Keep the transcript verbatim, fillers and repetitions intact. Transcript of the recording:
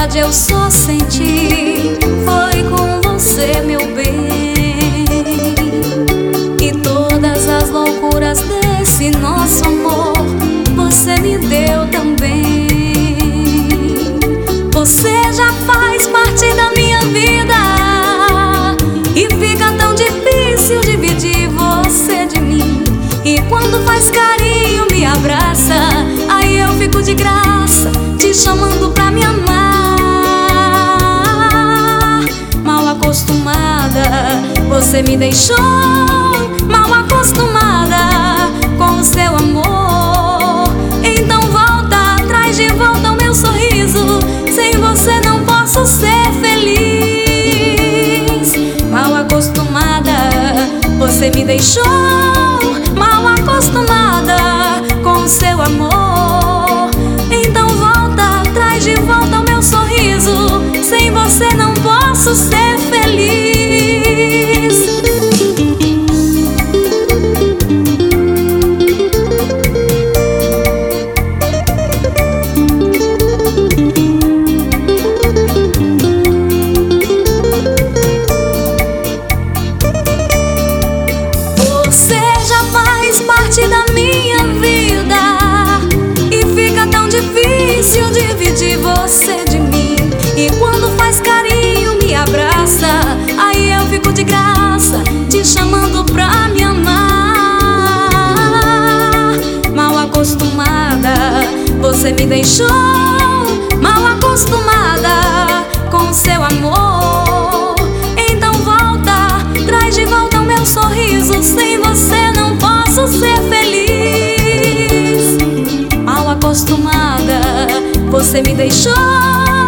verdade eu só senti foi com você, meu bem. E todas as loucuras desse nosso amor você me deu também. Você já faz parte da minha vida e fica tão difícil dividir você de mim. E quando faz carinho, me abraça, aí eu fico de graça te chamando pra me amar. Mal acostumada, você me deixou mal acostumada com o seu amor. Então volta atrás, de volta ao meu sorriso. Sem você não posso ser feliz. Mal acostumada, você me deixou mal acostumada com o seu amor. Então volta atrás, de volta ao meu sorriso. Sem você não posso ser feliz. Parte da minha vida e fica tão difícil dividir você de mim. E quando faz carinho, me abraça, aí eu fico de graça te chamando pra me amar. Mal acostumada, você me deixou mal acostumada com o seu amor. Então volta, traz de volta o meu sorriso. Sem você não posso ser feliz. Mal acostumada, você me deixou